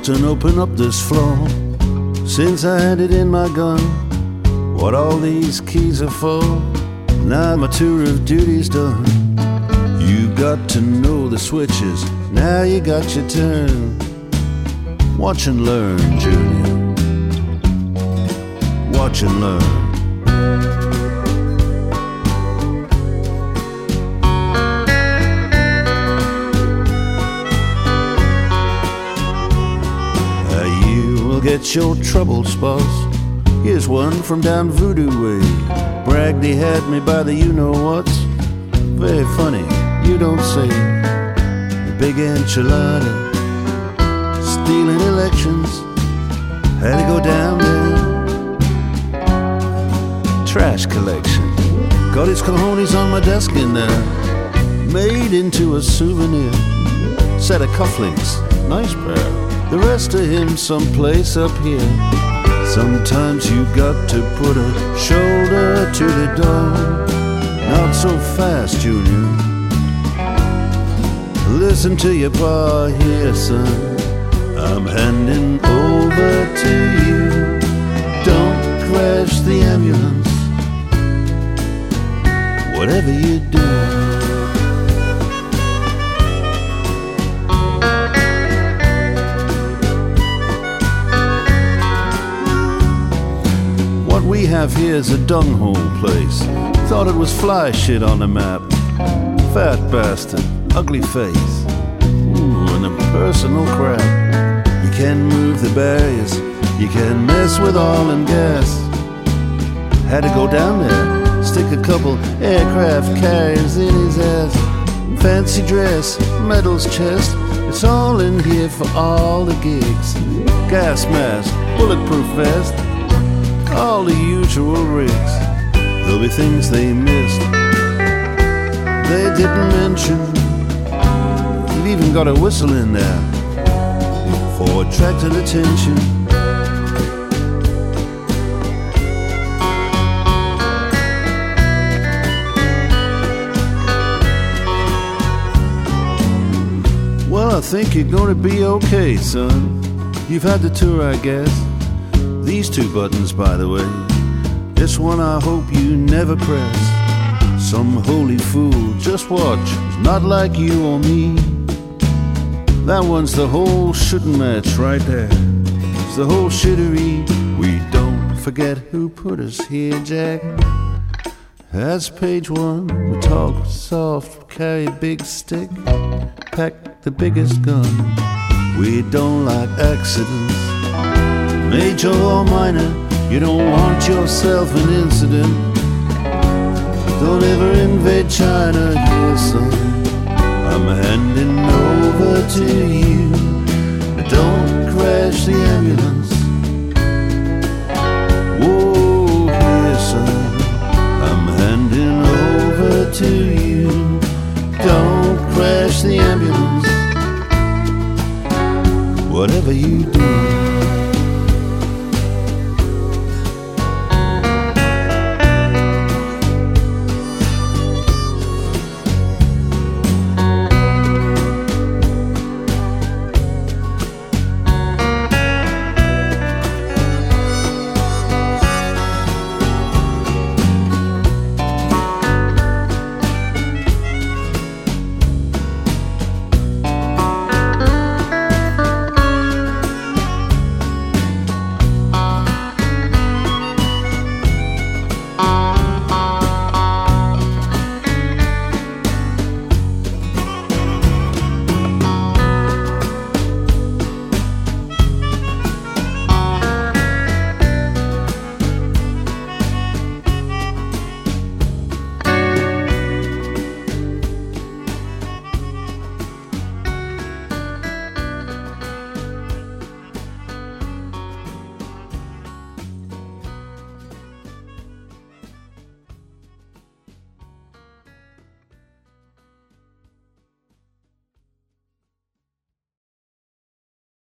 often open up this floor since I had it in my gun. What all these keys are for? Now my tour of duty's done. You got to know the switches, now you got your turn. Watch and learn, Junior. Watch and learn. You will get your troubles, boss. Here's one from down Voodoo Way. Bragged he had me by the you-know-whats. Very funny, you don't say. The big enchilada, stealing elections. Had to go down there. Trash collection. Got his cojones on my desk in there. Made into a souvenir. Set of cufflinks, nice pair. The rest of him someplace up here. Sometimes you got to put a shoulder to the door. Not so fast, Junior. Listen to your pa here, son. I'm handing over to you. Don't crash the ambulance. Whatever you do. What we have here is a dunghole place. Thought it was fly shit on the map. Fat bastard, ugly face. Ooh, and a personal crap. You can move the barriers, you can mess with oil and gas. Had to go down there, stick a couple aircraft carriers in his ass. Fancy dress, medals chest, it's all in here for all the gigs. Gas mask, bulletproof vest, all the usual rigs. There'll be things they missed, they didn't mention. You've even got a whistle in there for attracting attention. Well, I think you're gonna be okay, son. You've had the tour, I guess. These two buttons, by the way, this one I hope you never press. Some holy fool, just watch, it's not like you or me. That one's the whole shooting match right there. It's the whole shittery. We don't forget who put us here, Jack. That's page one. We talk soft, carry a big stick, pack the biggest gun. We don't like accidents, major or minor. You don't want yourself an incident. Don't ever invade China here, son. I'm handing over to you. Don't crash the ambulance. Whoa, here, son. I'm handing over to you. Don't crash the ambulance. Whatever you do.